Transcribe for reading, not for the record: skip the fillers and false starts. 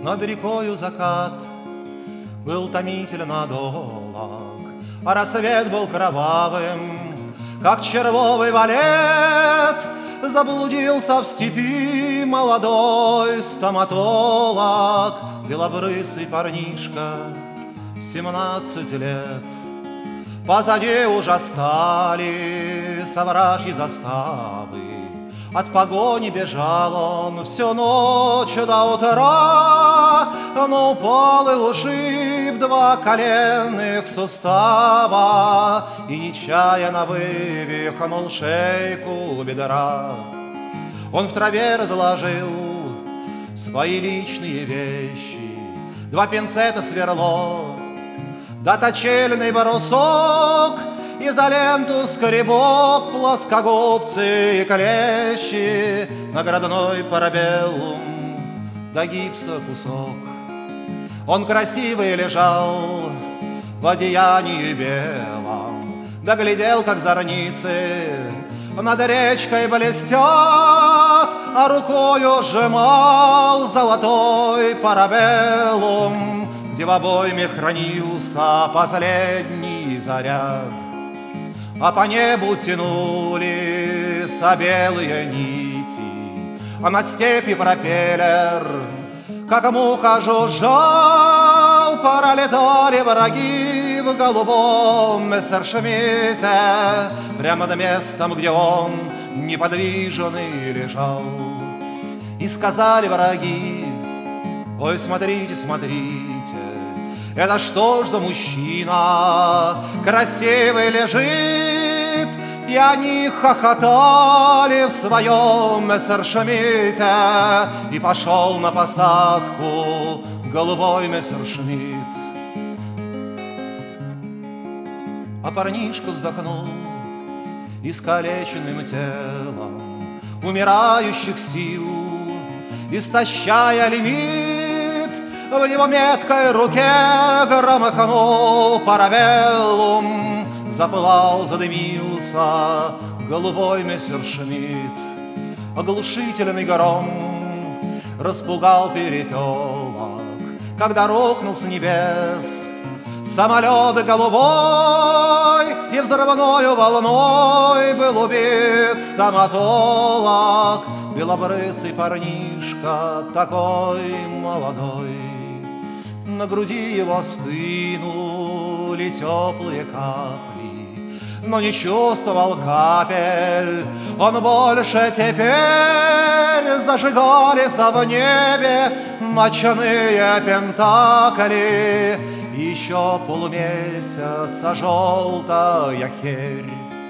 Над рекою закат был томительно долог, а рассвет был кровавым, как червовый валет. Заблудился в степи молодой стоматолог, белобрысый парнишка, 17 лет. Позади уже стали совражьи заставы, от погони бежал он всю ночь до утра, но упал и ушиб 2 коленных сустава и нечаянно вывихнул шейку бедра. Он в траве разложил свои личные вещи, 2 пинцета сверло, да точильный брусок, изоленту, скребок, плоскогубцы и клещи, наградной парабеллум, да гипса кусок. Он красивый лежал в одеянии белом, да глядел, как зорницы над речкой блестят, а рукою сжимал золотой парабеллум, где в обойме хранился последний заряд. А по небу тянулись белые нити, а над степи пропеллер, как муха, жужжал. Пролетали враги в голубом мессершмитте прямо над местом, где он неподвижный лежал. И сказали враги: ой, смотрите, смотрите, это что ж за мужчина красивый лежит? И они хохотали в своем мессершмитте, и пошел на посадку голубой мессершмитт. А парнишка вздохнул искалеченным телом умирающих сил, истощая лимит. В его меткой руке громыхнул парабеллум, запылал, задымился голубой мессершмитт. Оглушительный гром распугал перепелок, когда рухнул с небес самолет голубой, и взрывною волной был убит стоматолог, белобрысый парнишка, такой молодой. На груди его стынули теплые капли, но не чувствовал капель он больше теперь. Зажигались в небе ночные пентакли, еще полумесяца желтая херь.